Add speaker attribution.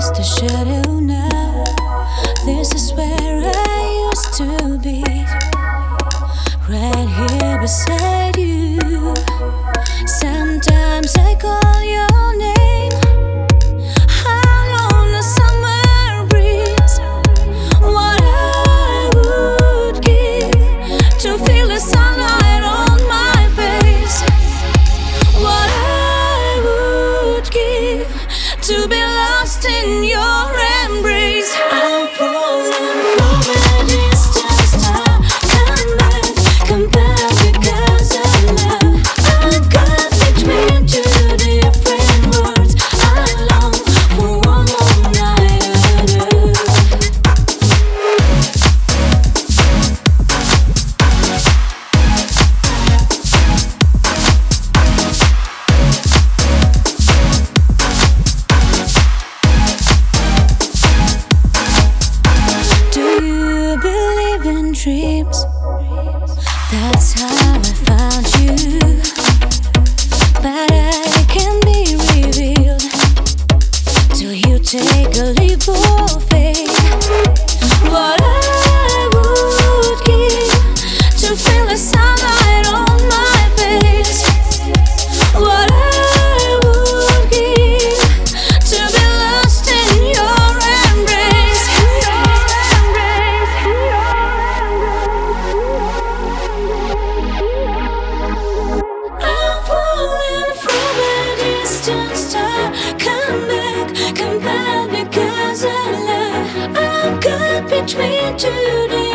Speaker 1: just a shadow now. This is where I used to be, right here beside you. Sometimes I call your name high on the summer breeze. What I would give to feel the sunlight on my face. What I would give to be lost in your embrace. I'm falling from a distant star. Come back because of love. I got between two different words. I long for one more night of love. Do you believe in dreams? That's how I found you. But I can be revealed till you take a leap of faith. What I would give to feel the sunlight on my face. What I would give to be lost in your embrace. I'm falling from a distant star. Come back because of love. I'm caught between two.